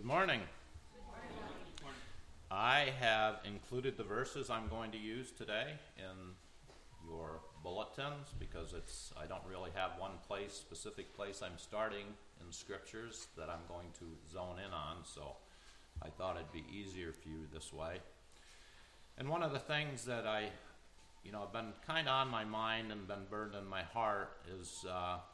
morning. I have included the verses I'm going to use today in your bulletins because I don't really have one specific place I'm starting in scriptures that I'm going to zone in on, so I thought it'd be easier for you this way. And one of the things that have been kind of on my mind and been burned in my heart is,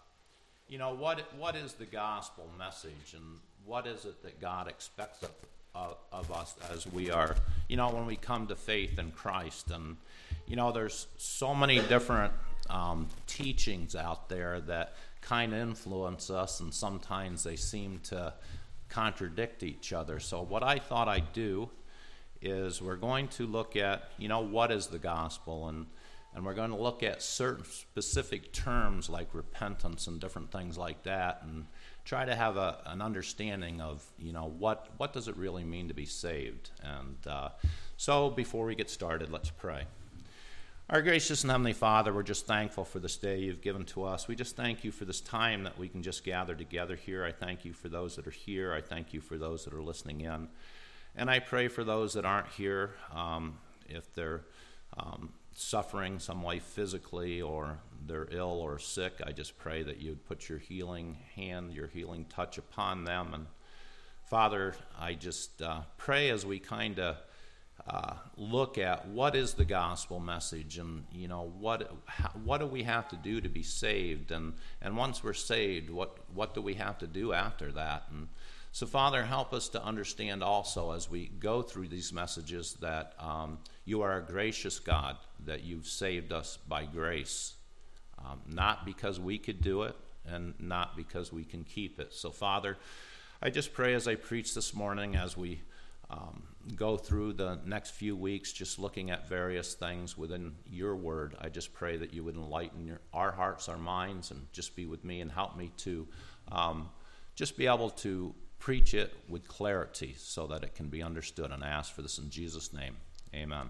what is the gospel message, and what is it that God expects of us as we are, when we come to faith in Christ. And, there's so many different teachings out there that kind of influence us, and sometimes they seem to contradict each other. So what I thought I'd do is we're going to look at, what is the gospel, and we're going to look at certain specific terms like repentance and different things like that, and try to have an understanding of, what does it really mean to be saved. And so before we get started, let's pray. Our gracious and heavenly Father, we're just thankful for this day you've given to us. We just thank you for this time that we can just gather together here. I thank you for those that are here. I thank you for those that are listening in. And I pray for those that aren't here, if they're suffering some way physically, or they're ill or sick, I just pray that you'd put your healing hand, your healing touch upon them. And Father, I just pray as we kind of look at what is the gospel message, and what do we have to do to be saved, and once we're saved, what do we have to do after that. And so Father, help us to understand also as we go through these messages that you are a gracious God, that you've saved us by grace, not because we could do it and not because we can keep it. So Father, I just pray as I preach this morning, as we go through the next few weeks just looking at various things within your word, I just pray that you would enlighten our hearts, our minds, and just be with me and help me to just be able to preach it with clarity so that it can be understood. And I ask for this in Jesus' name. Amen.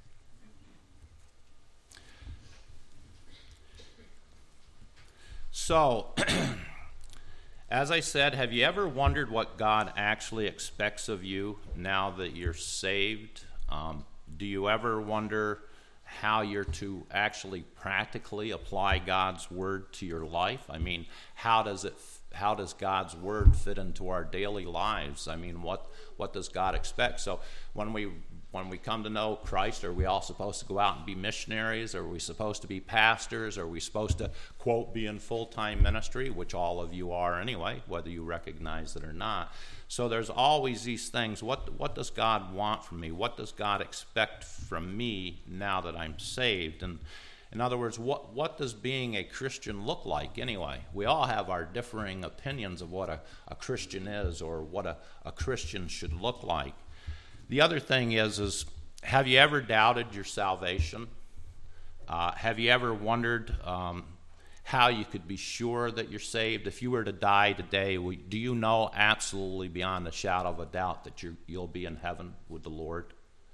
So, as I said, have you ever wondered what God actually expects of you now that you're saved? Do you ever wonder how you're to actually practically apply God's word to your life? I mean, how does God's word fit into our daily lives? I mean, what does God expect? So when we come to know Christ, are we all supposed to go out and be missionaries? Are we supposed to be pastors? Are we supposed to, quote, be in full-time ministry, which all of you are anyway, whether you recognize it or not? So there's always these things. What does God want from me? What does God expect from me now that I'm saved? And in other words, what does being a Christian look like anyway? We all have our differing opinions of what a Christian is, or what a Christian should look like. The other thing is have you ever doubted your salvation? Have you ever wondered how you could be sure that you're saved? If you were to die today, do you know absolutely beyond a shadow of a doubt that you'll be in heaven with the Lord?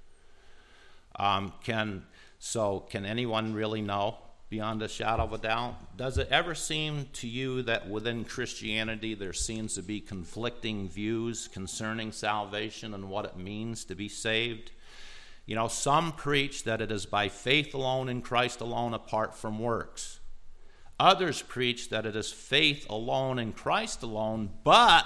Can anyone really know beyond a shadow of a doubt? Does it ever seem to you that within Christianity there seems to be conflicting views concerning salvation and what it means to be saved? Some preach that it is by faith alone in Christ alone apart from works. Others preach that it is faith alone in Christ alone, but,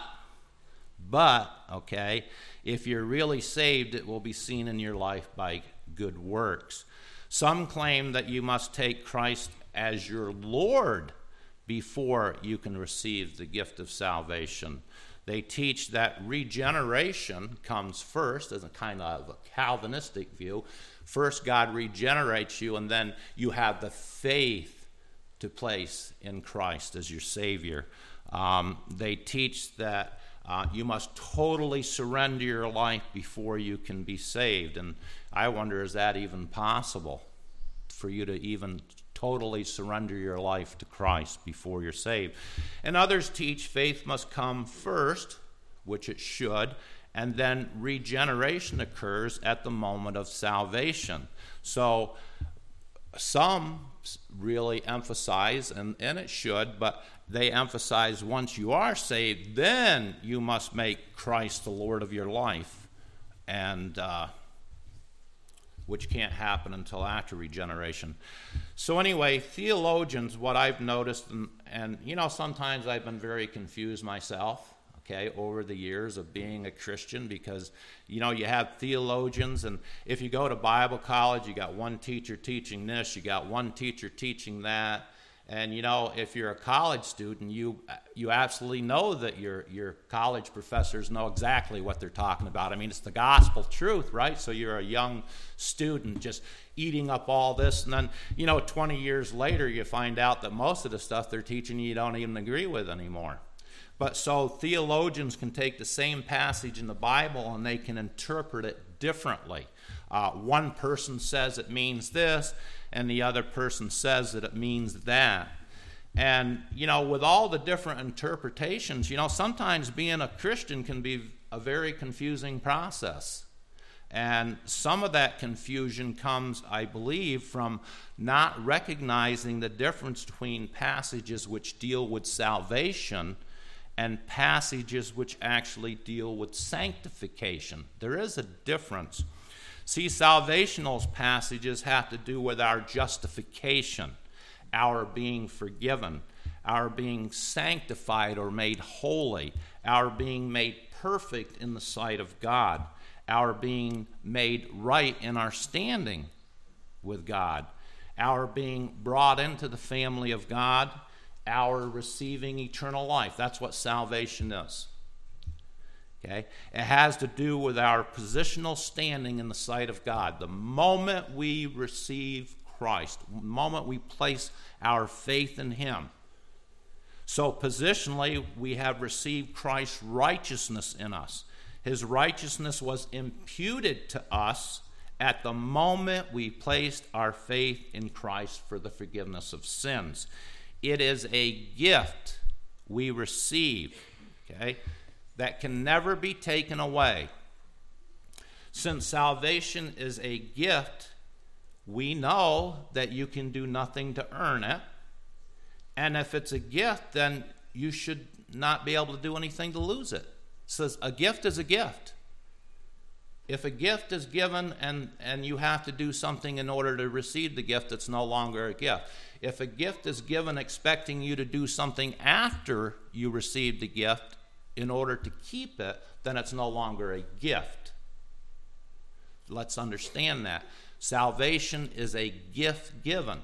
if you're really saved, it will be seen in your life by good works. Some claim that you must take Christ as your Lord before you can receive the gift of salvation. They teach that regeneration comes first, as a kind of a Calvinistic view. First, God regenerates you, and then you have the faith to place in Christ as your Savior. They teach that you must totally surrender your life before you can be saved. And I wonder, is that even possible for you to even totally surrender your life to Christ before you're saved? And others teach faith must come first, which it should, and then regeneration occurs at the moment of salvation. So some really emphasize, and it should, but they emphasize once you are saved, then you must make Christ the Lord of your life, and which can't happen until after regeneration. So anyway, theologians, what I've noticed, and sometimes I've been very confused myself, okay, over the years of being a Christian, because, you have theologians, and if you go to Bible college, you got one teacher teaching this, you got one teacher teaching that, and, if you're a college student, you absolutely know that your college professors know exactly what they're talking about. I mean, it's the gospel truth, right? So you're a young student just eating up all this, and then, 20 years later, you find out that most of the stuff they're teaching you don't even agree with anymore. But so theologians can take the same passage in the Bible and they can interpret it differently. One person says it means this, and the other person says that it means that. And, with all the different interpretations, sometimes being a Christian can be a very confusing process. And some of that confusion comes, I believe, from not recognizing the difference between passages which deal with salvation and passages which actually deal with sanctification. There is a difference. See, salvational passages have to do with our justification, our being forgiven, our being sanctified or made holy, our being made perfect in the sight of God, our being made right in our standing with God, our being brought into the family of God, our receiving eternal life. That's what salvation is. Okay? It has to do with our positional standing in the sight of God. The moment we receive Christ, the moment we place our faith in Him. So positionally, we have received Christ's righteousness in us. His righteousness was imputed to us at the moment we placed our faith in Christ for the forgiveness of sins. It is a gift we receive, okay, that can never be taken away. Since salvation is a gift, we know that you can do nothing to earn it. And if it's a gift, then you should not be able to do anything to lose it. It says a gift is a gift. If a gift is given and you have to do something in order to receive the gift, it's no longer a gift. If a gift is given expecting you to do something after you receive the gift in order to keep it, then it's no longer a gift. Let's understand that. Salvation is a gift given.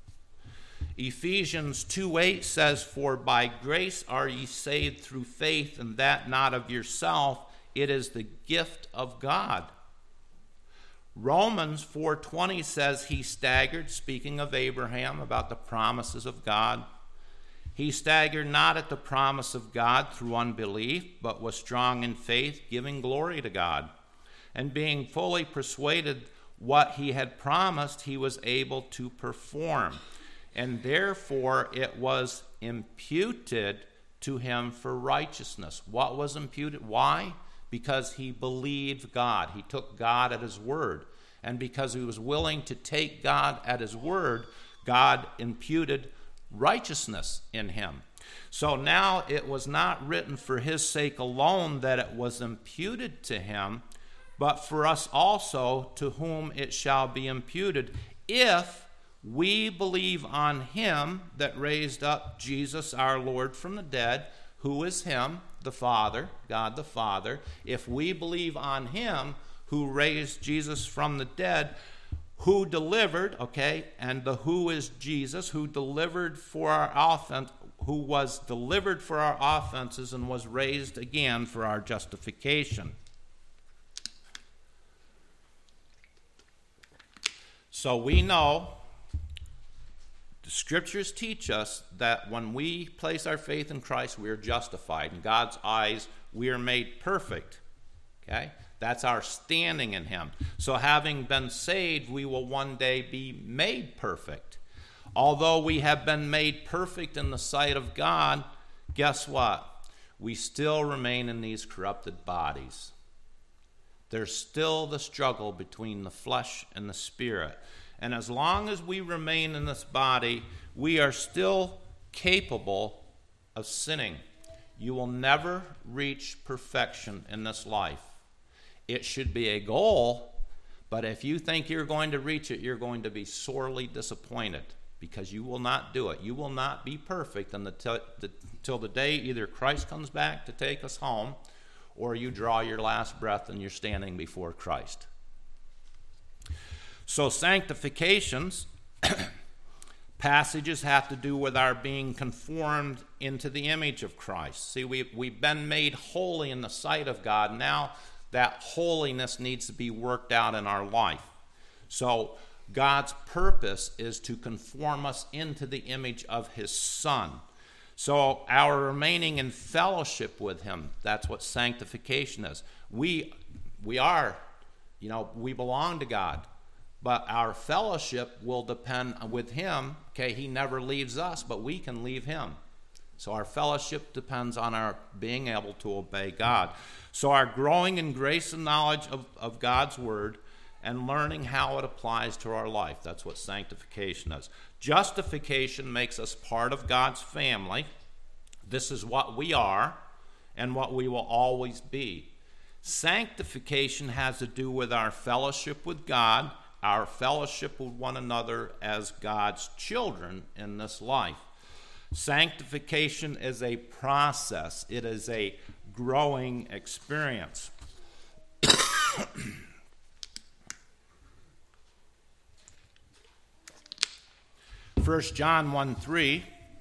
Ephesians 2:8 says, "For by grace are ye saved through faith, and that not of yourself, it is the gift of God." Romans 4:20 says he staggered, speaking of Abraham, about the promises of God. He staggered not at the promise of God through unbelief, but was strong in faith, giving glory to God. And being fully persuaded what he had promised, he was able to perform. And therefore it was imputed to him for righteousness. What was imputed? Why? Because he believed God. He took God at his word. And because he was willing to take God at his word, God imputed righteousness in him. So now it was not written for his sake alone that it was imputed to him, but for us also, to whom it shall be imputed, if we believe on him that raised up Jesus our Lord from the dead. Who is him? The Father, God the Father. If we believe on him who raised Jesus from the dead, who delivered, okay, and the who is Jesus, who delivered for our offense, who was delivered for our offenses and was raised again for our justification. So we know the scriptures teach us that when we place our faith in Christ, we are justified. In God's eyes, we are made perfect. Okay? That's our standing in him. So having been saved, we will one day be made perfect. Although we have been made perfect in the sight of God, guess what? We still remain in these corrupted bodies. There's still the struggle between the flesh and the spirit. And as long as we remain in this body, we are still capable of sinning. You will never reach perfection in this life. It should be a goal, but if you think you're going to reach it, you're going to be sorely disappointed because you will not do it. You will not be perfect until the day either Christ comes back to take us home or you draw your last breath and you're standing before Christ. So sanctifications passages have to do with our being conformed into the image of Christ. See, we've been made holy in the sight of God. Now that holiness needs to be worked out in our life. So God's purpose is to conform us into the image of his Son. So our remaining in fellowship with him, that's what sanctification is. We are, we belong to God. But our fellowship will depend with him. Okay, he never leaves us, but we can leave him. So our fellowship depends on our being able to obey God. So our growing in grace and knowledge of God's word and learning how it applies to our life. That's what sanctification is. Justification makes us part of God's family. This is what we are and what we will always be. Sanctification has to do with our fellowship with God, our fellowship with one another as God's children in this life. Sanctification is a process. It is a growing experience. 1 John 1:3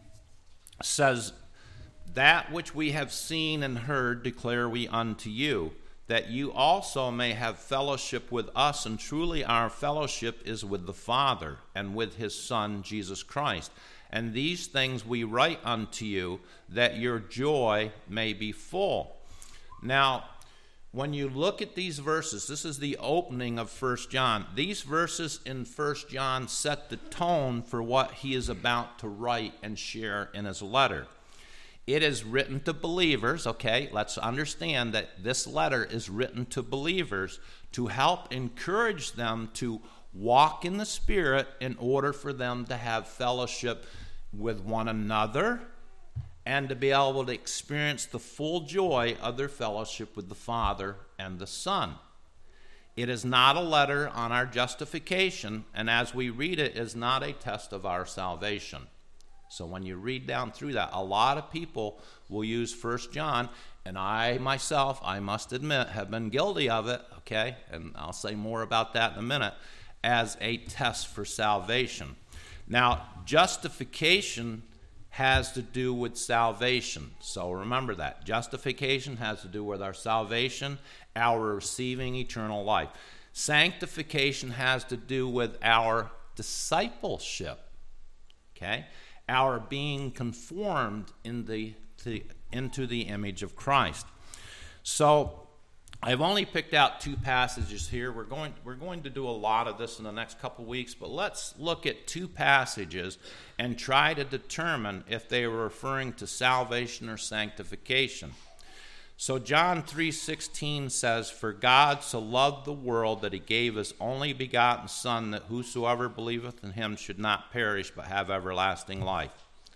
says, "That which we have seen and heard declare we unto you, that you also may have fellowship with us, and truly our fellowship is with the Father and with his Son, Jesus Christ. And these things we write unto you, that your joy may be full." Now, when you look at these verses, this is the opening of 1 John. These verses in 1 John set the tone for what he is about to write and share in his letter. It is written to believers, okay? Let's understand that this letter is written to believers to help encourage them to walk in the Spirit in order for them to have fellowship with one another and to be able to experience the full joy of their fellowship with the Father and the Son. It is not a letter on our justification, and as we read it, is not a test of our salvation. So when you read down through that, a lot of people will use 1 John, and I myself, I must admit, have been guilty of it, okay, and I'll say more about that in a minute, as a test for salvation. Now, justification has to do with salvation. So remember that. Justification has to do with our salvation, our receiving eternal life. Sanctification has to do with our discipleship, okay? Our being conformed into the image of Christ. So I've only picked out 2 passages here. We're going to do a lot of this in the next couple weeks, but let's look at 2 passages and try to determine if they were referring to salvation or sanctification. So John 3:16 says, "For God so loved the world that he gave his only begotten Son, that whosoever believeth in him should not perish but have everlasting life."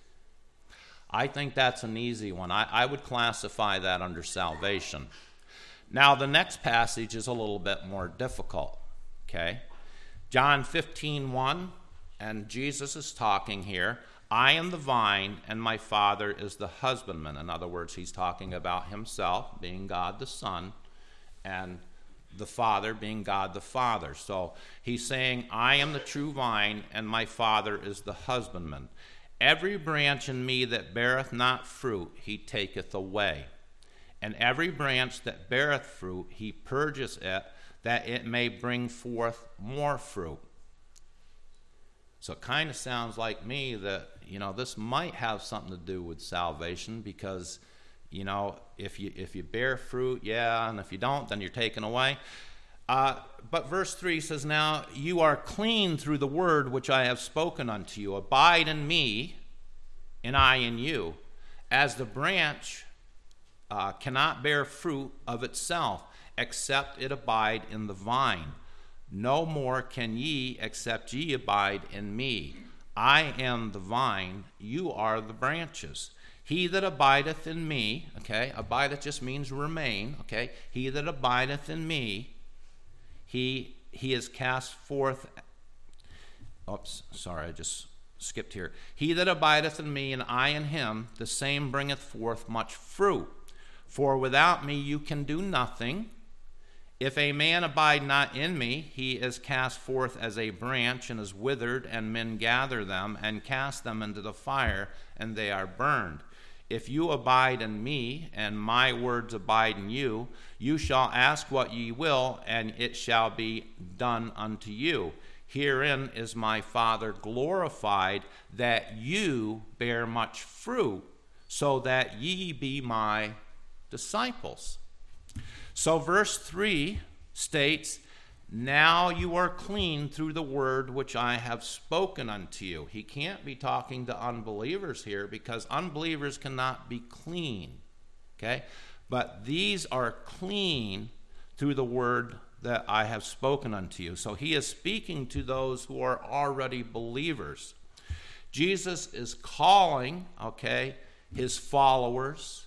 I think that's an easy one. I would classify that under salvation. Now the next passage is a little bit more difficult, okay? John 15:1, and Jesus is talking here. "I am the vine, and my Father is the husbandman." In other words, he's talking about himself, being God the Son, and the Father being God the Father. So he's saying, "I am the true vine, and my Father is the husbandman. Every branch in me that beareth not fruit, he taketh away. And every branch that beareth fruit, he purges it, that it may bring forth more fruit." So it kind of sounds like me that, this might have something to do with salvation because, if you bear fruit, yeah, and if you don't, then you're taken away. But verse 3 says, "Now you are clean through the word which I have spoken unto you. Abide in me, and I in you. As the branch cannot bear fruit of itself, except it abide in the vine. No more can ye, except ye abide in me. I am the vine, you are the branches. He that abideth in me, okay, abideth just means remain, okay. He that abideth in me, he is cast forth. Oops, sorry, I just skipped here. He that abideth in me, and I in him, the same bringeth forth much fruit. For without me you can do nothing. If a man abide not in me, he is cast forth as a branch and is withered, and men gather them and cast them into the fire, and they are burned. If you abide in me, and my words abide in you, you shall ask what ye will, and it shall be done unto you. Herein is my Father glorified, that you bear much fruit, so that ye be my disciples. So verse 3 states, now you are clean through the word which I have spoken unto you. He can't be talking to unbelievers here, because unbelievers cannot be clean. Okay? But these are clean through the word that I have spoken unto you. So he is speaking to those who are already believers. Jesus is calling, okay, his followers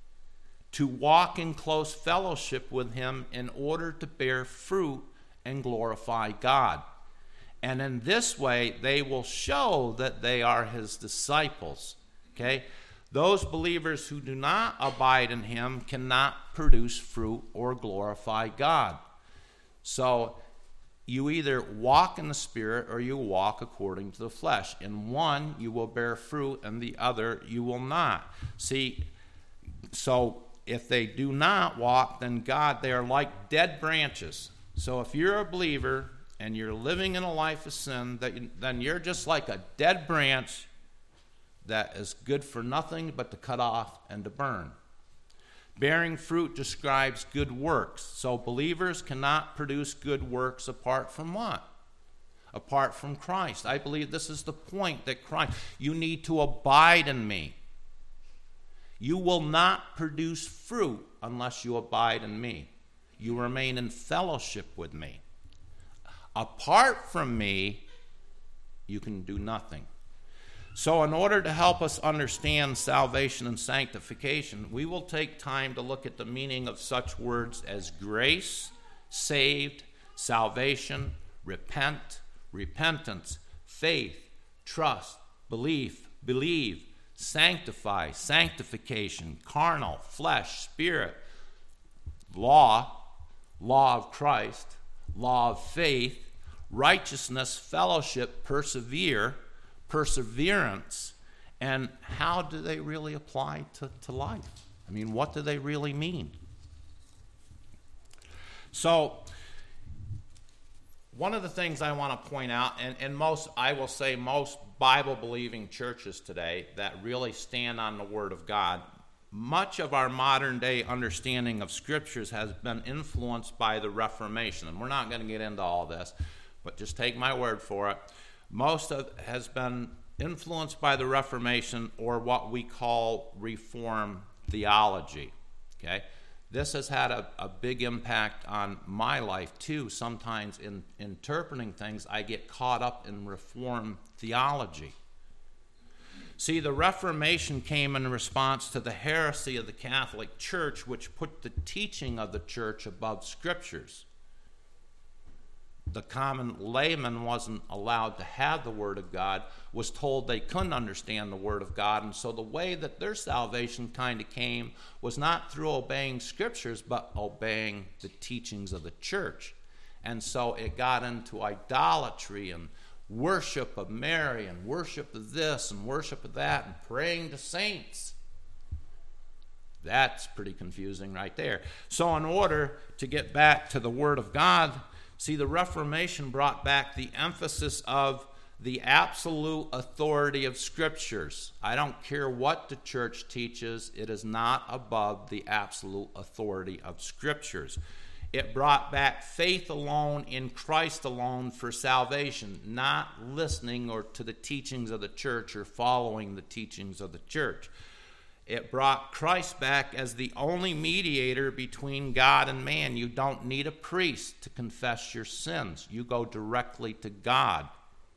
to walk in close fellowship with him in order to bear fruit and glorify God. And in this way, they will show that they are his disciples. Okay? Those believers who do not abide in him cannot produce fruit or glorify God. So you either walk in the Spirit or you walk according to the flesh. In one, you will bear fruit, and the other, you will not. See, so if they do not walk, then God, they are like dead branches. So if you're a believer and you're living in a life of sin, then you're just like a dead branch that is good for nothing but to cut off and to burn. Bearing fruit describes good works. So believers cannot produce good works apart from what? Apart from Christ. I believe this is the point that Christ, you need to abide in me. You will not produce fruit unless you abide in me. You remain in fellowship with me. Apart from me, you can do nothing. So in order to help us understand salvation and sanctification, we will take time to look at the meaning of such words as grace, saved, salvation, repent, repentance, faith, trust, belief, believe, sanctify, sanctification, carnal, flesh, spirit, law of Christ, law of faith, righteousness, fellowship, perseverance, and how do they really apply to life? I mean, what do they really mean? So, one of the things I want to point out, and most Bible-believing churches today that really stand on the Word of God, much of our modern-day understanding of Scriptures has been influenced by the Reformation. And we're not going to get into all this, but just take my word for it. Most of it has been influenced by the Reformation, or what we call Reformed theology. Okay? This has had a big impact on my life, too. Sometimes in interpreting things, I get caught up in Reformed theology. See, the Reformation came in response to the heresy of the Catholic Church, which put the teaching of the church above Scriptures. The common layman wasn't allowed to have the Word of God, was told they couldn't understand the Word of God, and so the way that their salvation kind of came was not through obeying Scriptures, but obeying the teachings of the church. And so it got into idolatry and worship of Mary and worship of this and worship of that and praying to saints. That's pretty confusing right there. So in order to get back to the Word of God, see, the Reformation brought back the emphasis of the absolute authority of Scriptures. I don't care what the church teaches, it is not above the absolute authority of Scriptures. It brought back faith alone in Christ alone for salvation, not listening or to the teachings of the church or following the teachings of the church. It brought Christ back as the only mediator between God and man. You don't need a priest to confess your sins. You go directly to God.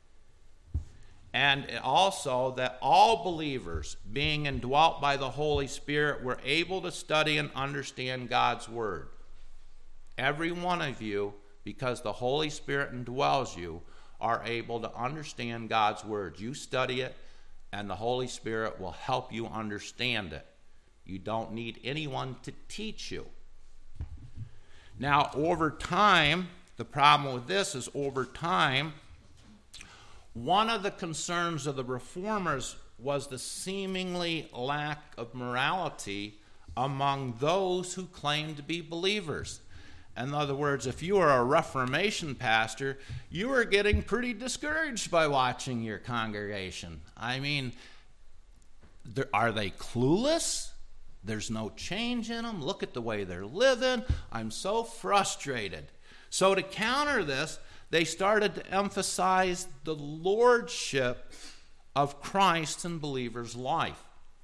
And also that all believers, being indwelt by the Holy Spirit, were able to study and understand God's word. Every one of you, because the Holy Spirit indwells you, are able to understand God's word. You study it, and the Holy Spirit will help you understand it. You don't need anyone to teach you. Now, over time, the problem with this is over time, one of the concerns of the reformers was the seemingly lack of morality among those who claimed to be believers. In other words, if you are a Reformation pastor, you are getting pretty discouraged by watching your congregation. I mean, are they clueless? There's no change in them. Look at the way they're living. I'm so frustrated. So to counter this, they started to emphasize the lordship of Christ in believers' life.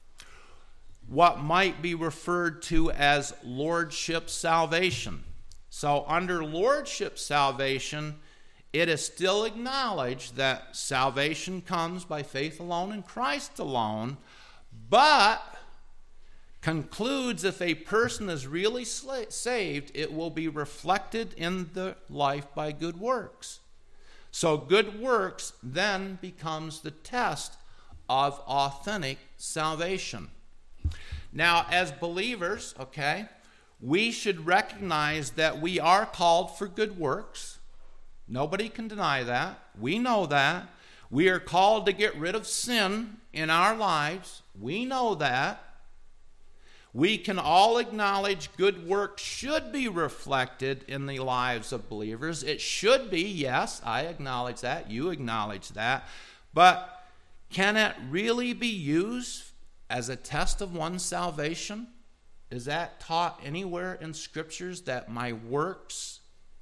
What might be referred to as lordship salvation. So under lordship salvation, it is still acknowledged that salvation comes by faith alone in Christ alone, but concludes if a person is really saved, it will be reflected in the life by good works. So good works then becomes the test of authentic salvation. Now, as believers, we should recognize that we are called for good works. Nobody can deny that. We know that. We are called to get rid of sin in our lives. We know that. We can all acknowledge good works should be reflected in the lives of believers. It should be, yes, I acknowledge that. You acknowledge that. But can it really be used as a test of one's salvation? Is that taught anywhere in scriptures that my works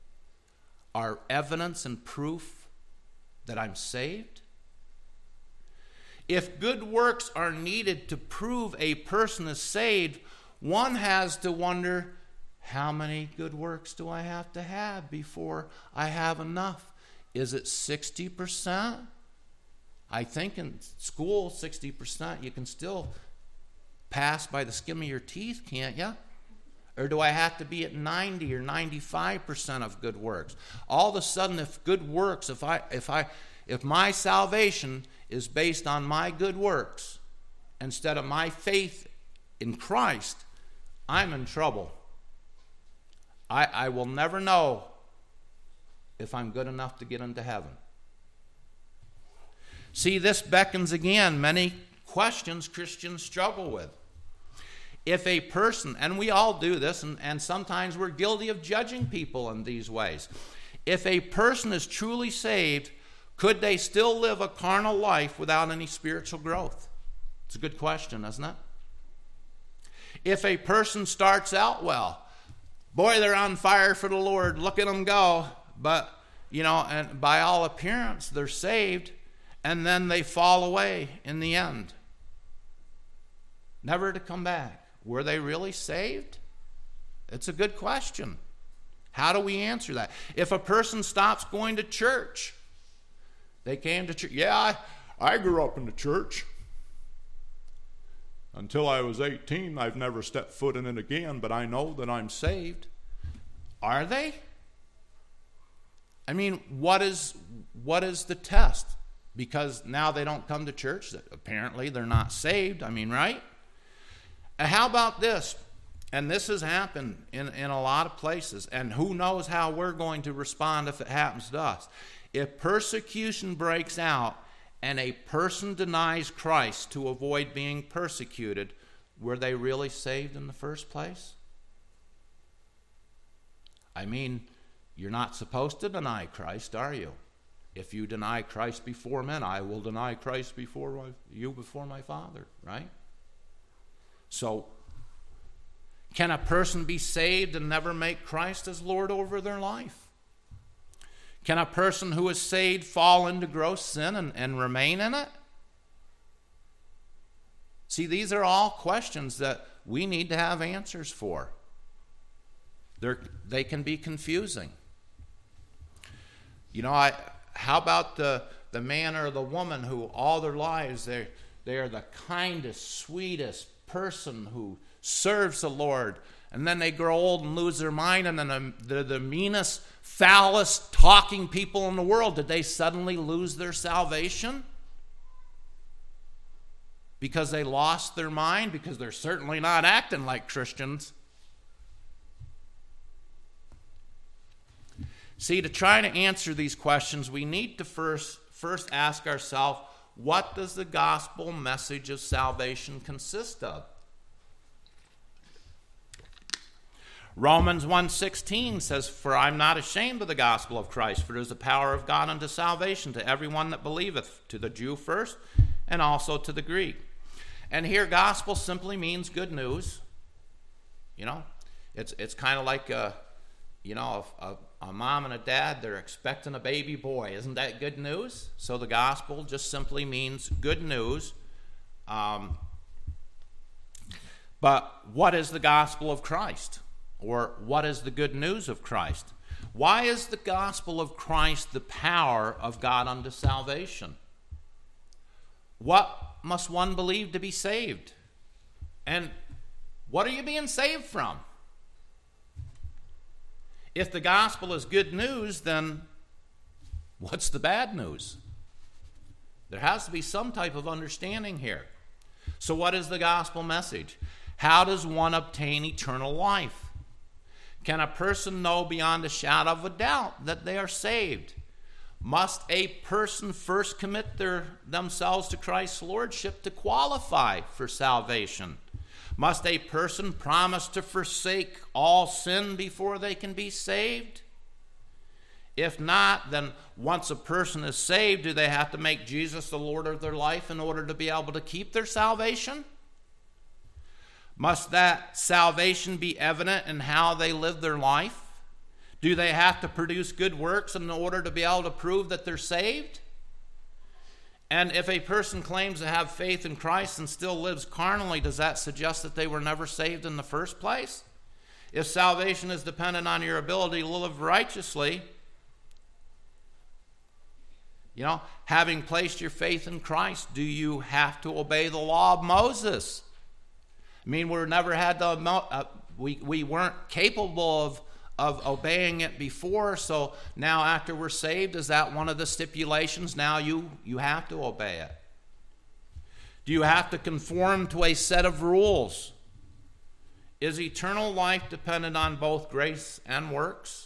are evidence and proof that I'm saved? If good works are needed to prove a person is saved, one has to wonder, how many good works do I have to have before I have enough? Is it 60%? I think in school, 60%, you can still pass by the skin of your teeth, can't you? Or do I have to be at 90 or 95% of good works? All of a sudden, if good works, if my salvation is based on my good works instead of my faith in Christ, I'm in trouble. I will never know if I'm good enough to get into heaven. See, this beckons again many questions Christians struggle with. If a person, and we all do this, and sometimes we're guilty of judging people in these ways. If a person is truly saved, could they still live a carnal life without any spiritual growth? It's a good question, isn't it? If a person starts out well, boy, they're on fire for the Lord, look at them go, but, and by all appearance, they're saved, and then they fall away in the end, never to come back. Were they really saved? It's a good question. How do we answer that? If a person stops going to church, they came to church. Yeah, I grew up in the church. Until I was 18, I've never stepped foot in it again, but I know that I'm saved. Are they? I mean, what is the test? Because now they don't come to church, that apparently they're not saved. I mean, right? How about this? And this has happened in a lot of places, and who knows how we're going to respond if it happens to us. If persecution breaks out and a person denies Christ to avoid being persecuted, were they really saved in the first place? I mean, you're not supposed to deny Christ, are you? If you deny Christ before men, I will deny Christ before my Father, right? So, can a person be saved and never make Christ as Lord over their life? Can a person who is saved fall into gross sin and remain in it? See, these are all questions that we need to have answers for. They can be confusing. You know, how about the man or the woman who all their lives they are the kindest, sweetest person who serves the Lord, and then they grow old and lose their mind, and then they're the meanest, foulest talking people in the world. Did they suddenly lose their salvation? Because they lost their mind? Because they're certainly not acting like Christians. See, to try to answer these questions, we need to first ask ourselves, what does the gospel message of salvation consist of? Romans 1:16 says, "For I am not ashamed of the gospel of Christ, for it is the power of God unto salvation to everyone that believeth, to the Jew first, and also to the Greek." And here, gospel simply means good news. You know, it's kind of like a mom and a dad, they're expecting a baby boy. Isn't that good news? So the gospel just simply means good news. But what is the gospel of Christ? Or what is the good news of Christ? Why is the gospel of Christ the power of God unto salvation? What must one believe to be saved? And what are you being saved from? If the gospel is good news, then what's the bad news? There has to be some type of understanding here. So what is the gospel message? How does one obtain eternal life? Can a person know beyond a shadow of a doubt that they are saved? Must a person first commit themselves to Christ's lordship to qualify for salvation? Must a person promise to forsake all sin before they can be saved? If not, then once a person is saved, do they have to make Jesus the Lord of their life in order to be able to keep their salvation? Must that salvation be evident in how they live their life? Do they have to produce good works in order to be able to prove that they're saved? And if a person claims to have faith in Christ and still lives carnally, does that suggest that they were never saved in the first place? If salvation is dependent on your ability to live righteously, having placed your faith in Christ, do you have to obey the law of Moses? I mean, we weren't capable of obeying it before, so now after we're saved, is that one of the stipulations? Now you have to obey it. Do you have to conform to a set of rules? Is eternal life dependent on both grace and works?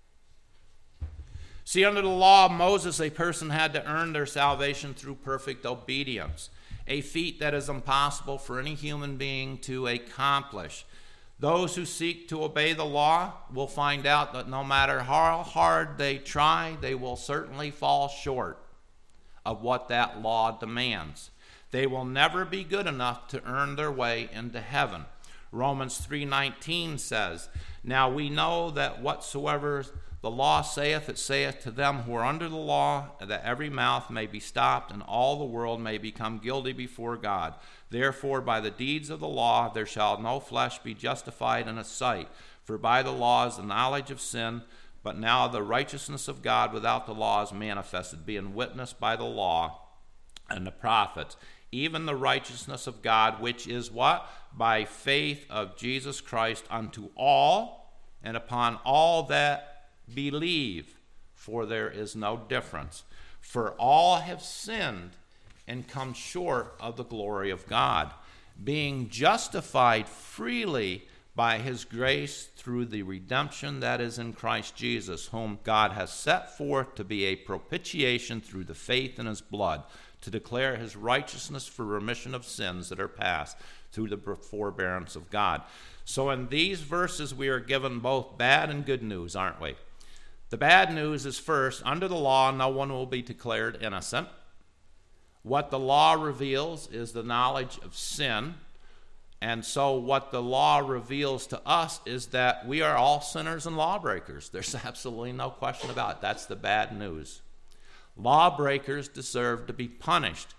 See, under the law of Moses, a person had to earn their salvation through perfect obedience, a feat that is impossible for any human being to accomplish. Those who seek to obey the law will find out that no matter how hard they try, they will certainly fall short of what that law demands. They will never be good enough to earn their way into heaven. Romans 3:19 says, "Now we know that whatsoever the law saith, it saith to them who are under the law, that every mouth may be stopped, and all the world may become guilty before God. Therefore, by the deeds of the law there shall no flesh be justified in his sight. For by the law is the knowledge of sin, but now the righteousness of God without the law is manifested, being witnessed by the law and the prophets, even the righteousness of God, which is" what? "By faith of Jesus Christ unto all, and upon all that believe, for there is no difference. For all have sinned and come short of the glory of God, being justified freely by his grace through the redemption that is in Christ Jesus, whom God has set forth to be a propitiation through the faith in his blood, to declare his righteousness for remission of sins that are past through the forbearance of God." So in these verses we are given both bad and good news, aren't we? The bad news is, first, under the law, no one will be declared innocent. What the law reveals is the knowledge of sin. And so what the law reveals to us is that we are all sinners and lawbreakers. There's absolutely no question about it. That's the bad news. Lawbreakers deserve to be punished.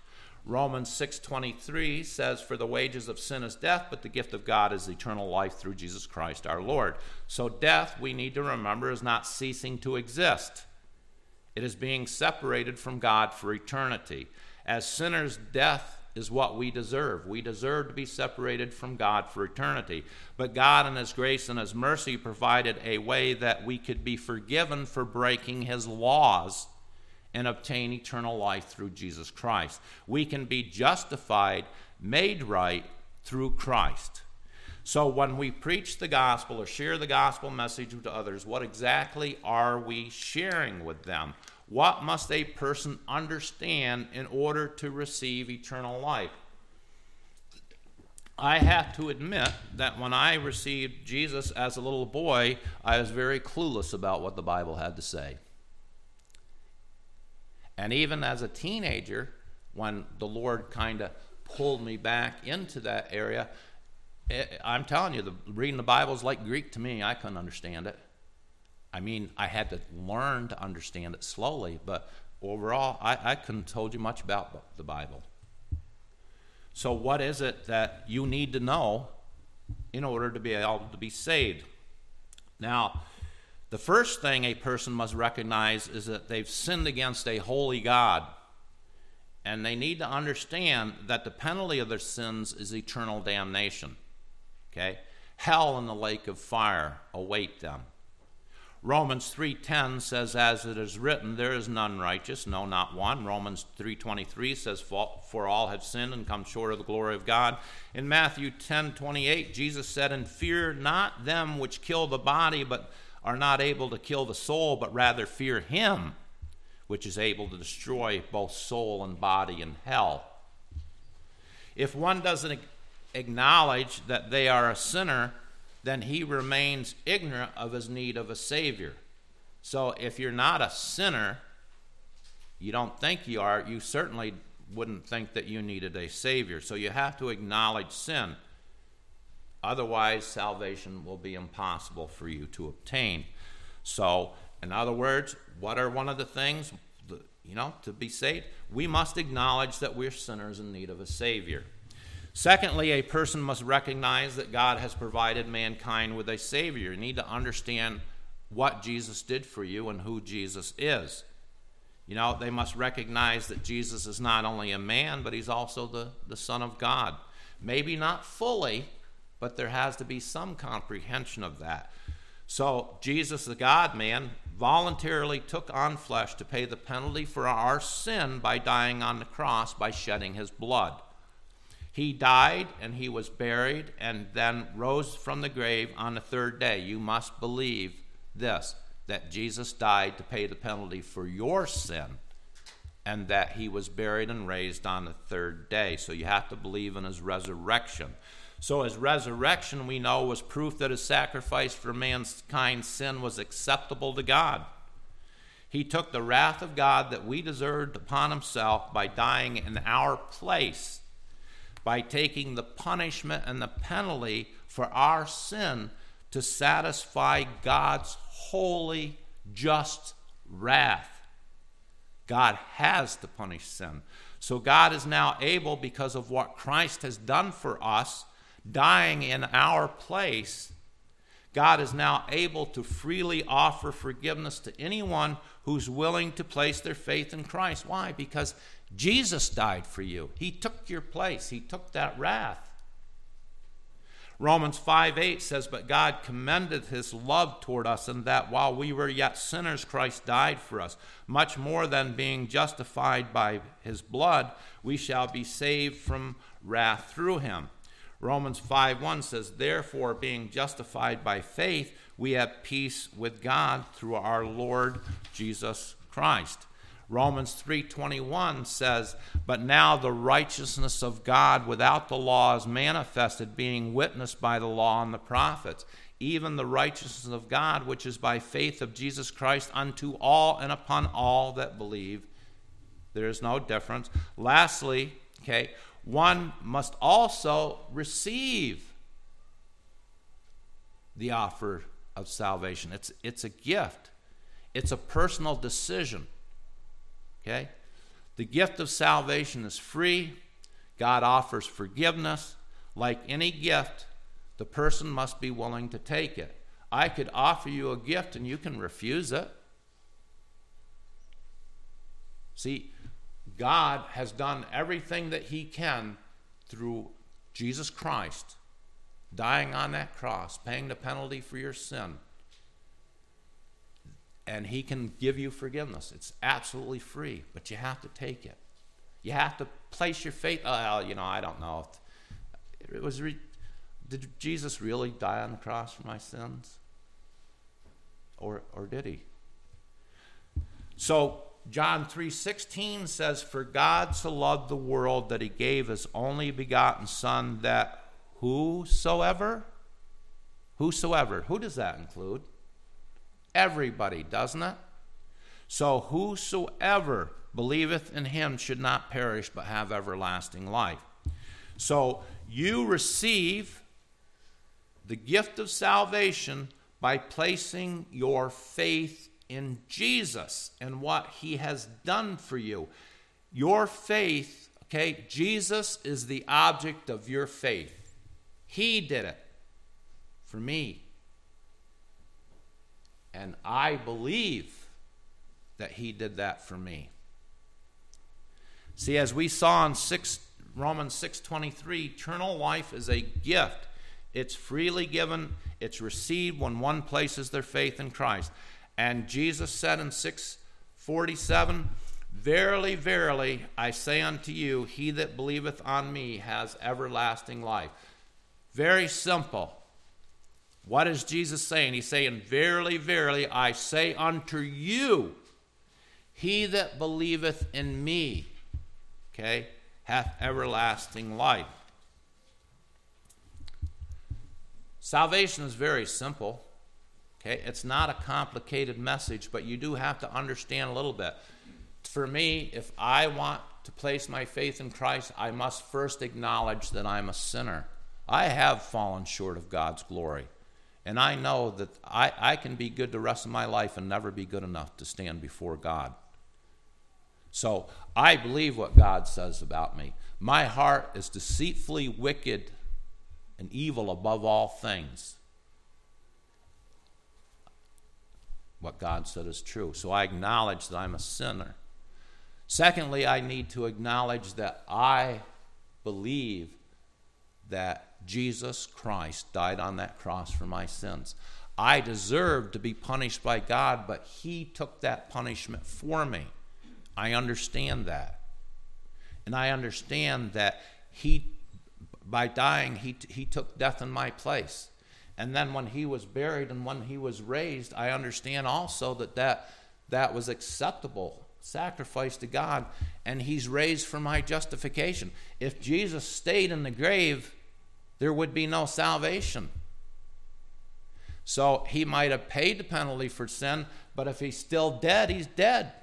Romans 6:23 says, "For the wages of sin is death, but the gift of God is eternal life through Jesus Christ our Lord." So death, we need to remember, is not ceasing to exist. It is being separated from God for eternity. As sinners, death is what we deserve. We deserve to be separated from God for eternity. But God in his grace and his mercy provided a way that we could be forgiven for breaking his laws and obtain eternal life through Jesus Christ. We can be justified, made right through Christ. So when we preach the gospel or share the gospel message with others, what exactly are we sharing with them? What must a person understand in order to receive eternal life? I have to admit that when I received Jesus as a little boy, I was very clueless about what the Bible had to say. And even as a teenager, when the Lord kind of pulled me back into that area, I'm telling you, reading the Bible is like Greek to me. I couldn't understand it. I mean, I had to learn to understand it slowly, but overall, I couldn't have told you much about the Bible. So what is it that you need to know in order to be able to be saved? Now, the first thing a person must recognize is that they've sinned against a holy God. And they need to understand that the penalty of their sins is eternal damnation. Okay? Hell and the lake of fire await them. Romans 3:10 says, "As it is written, there is none righteous, no, not one." Romans 3:23 says, "For all have sinned and come short of the glory of God." In Matthew 10:28, Jesus said, "And fear not them which kill the body, but are not able to kill the soul, but rather fear him which is able to destroy both soul and body in hell." If one doesn't acknowledge that they are a sinner, then he remains ignorant of his need of a Savior. So if you're not a sinner, you don't think you are, you certainly wouldn't think that you needed a Savior. So you have to acknowledge sin. Otherwise, salvation will be impossible for you to obtain. So, in other words, what are one of the things, to be saved? We must acknowledge that we're sinners in need of a Savior. Secondly, a person must recognize that God has provided mankind with a Savior. You need to understand what Jesus did for you and who Jesus is. They must recognize that Jesus is not only a man, but he's also the Son of God. Maybe not fully, but there has to be some comprehension of that. So Jesus, the God-man, voluntarily took on flesh to pay the penalty for our sin by dying on the cross, by shedding his blood. He died and he was buried and then rose from the grave on the third day. You must believe this, that Jesus died to pay the penalty for your sin and that he was buried and raised on the third day. So you have to believe in his resurrection. So his resurrection, we know, was proof that his sacrifice for mankind's sin was acceptable to God. He took the wrath of God that we deserved upon himself by dying in our place, by taking the punishment and the penalty for our sin to satisfy God's holy, just wrath. God has to punish sin. So God is now able, because of what Christ has done for us, dying in our place, God is now able to freely offer forgiveness to anyone who's willing to place their faith in Christ. Why? Because Jesus died for you. He took your place. He took that wrath. Romans 5:8 says, "But God commendeth his love toward us, in that while we were yet sinners, Christ died for us. Much more than being justified by his blood, we shall be saved from wrath through him." Romans 5:1 says, "Therefore, being justified by faith, we have peace with God through our Lord Jesus Christ." Romans 3:21 says, "But now the righteousness of God without the law is manifested, being witnessed by the law and the prophets, even the righteousness of God, which is by faith of Jesus Christ unto all and upon all that believe." There is no difference. Lastly, one must also receive the offer of salvation. It's a gift. It's a personal decision. The gift of salvation is free. God offers forgiveness. Like any gift, the person must be willing to take it. I could offer you a gift and you can refuse it. See, God has done everything that he can through Jesus Christ, dying on that cross, paying the penalty for your sin. And he can give you forgiveness. It's absolutely free, but you have to take it. You have to place your faith. I don't know. Did Jesus really die on the cross for my sins? Or did he? So John 3:16 says, "For God so loved the world that he gave his only begotten Son, that whosoever, who does that include? Everybody, doesn't it? So whosoever believeth in him should not perish but have everlasting life." So you receive the gift of salvation by placing your faith in Jesus and what he has done for you. Your faith, okay, Jesus is the object of your faith. He did it for me. And I believe that he did that for me. See, as we saw in Romans 6:23, eternal life is a gift. It's freely given. It's received when one places their faith in Christ. And Jesus said in 6:47, "Verily, verily, I say unto you, he that believeth on me has everlasting life." Very simple. What is Jesus saying? He's saying, "Verily, verily, I say unto you, he that believeth in me," okay, "hath everlasting life." Salvation is very simple. Okay, it's not a complicated message, but you do have to understand a little bit. For me, if I want to place my faith in Christ, I must first acknowledge that I'm a sinner. I have fallen short of God's glory. And I know that I can be good the rest of my life and never be good enough to stand before God. So I believe what God says about me. My heart is deceitfully wicked and evil above all things. What God said is true. So I acknowledge that I'm a sinner. Secondly, I need to acknowledge that I believe that Jesus Christ died on that cross for my sins. I deserve to be punished by God, but he took that punishment for me. I understand that. And I understand that by dying, he took death in my place. And then when he was buried and when he was raised, I understand also that was acceptable sacrifice to God, and he's raised for my justification. If Jesus stayed in the grave, there would be no salvation. So he might have paid the penalty for sin, but if he's still dead, he's dead.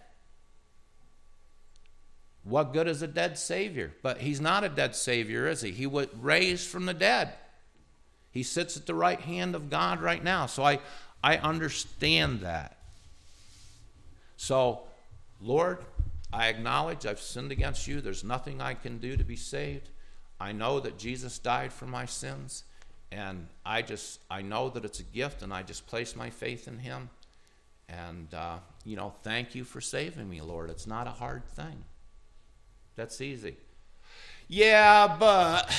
What good is a dead Savior? But he's not a dead Savior, is he? He was raised from the dead. He sits at the right hand of God right now. So I understand that. So, Lord, I acknowledge I've sinned against you. There's nothing I can do to be saved. I know that Jesus died for my sins. And I know that it's a gift, and I just place my faith in him. And, thank you for saving me, Lord. It's not a hard thing. That's easy. Yeah, but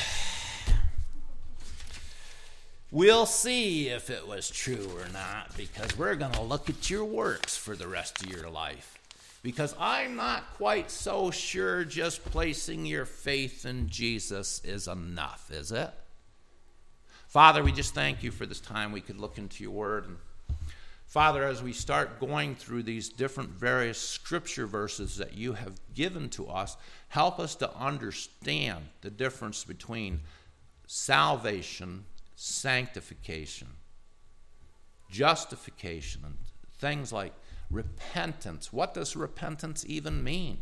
we'll see if it was true or not, because we're going to look at your works for the rest of your life. Because I'm not quite so sure just placing your faith in Jesus is enough, is it? Father, we just thank you for this time we could look into your word. And Father, as we start going through these different various scripture verses that you have given to us, help us to understand the difference between salvation, sanctification, justification, and things like repentance. What does repentance even mean?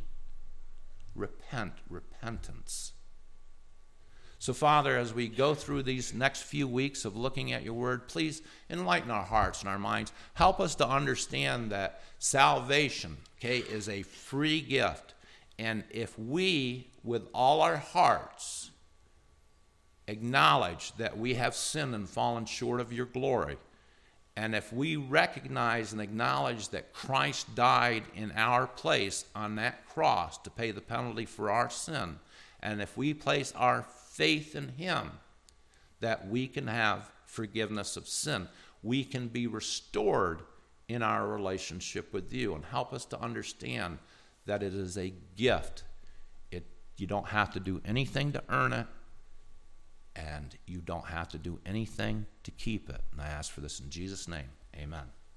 Repentance. So, Father, as we go through these next few weeks of looking at your word, please enlighten our hearts and our minds. Help us to understand that salvation, is a free gift. And if we with all our hearts acknowledge that we have sinned and fallen short of your glory, and if we recognize and acknowledge that Christ died in our place on that cross to pay the penalty for our sin, and if we place our faith in him, that we can have forgiveness of sin, we can be restored in our relationship with you, and help us to understand that it is a gift. You don't have to do anything to earn it, and you don't have to do anything to keep it. And I ask for this in Jesus' name. Amen.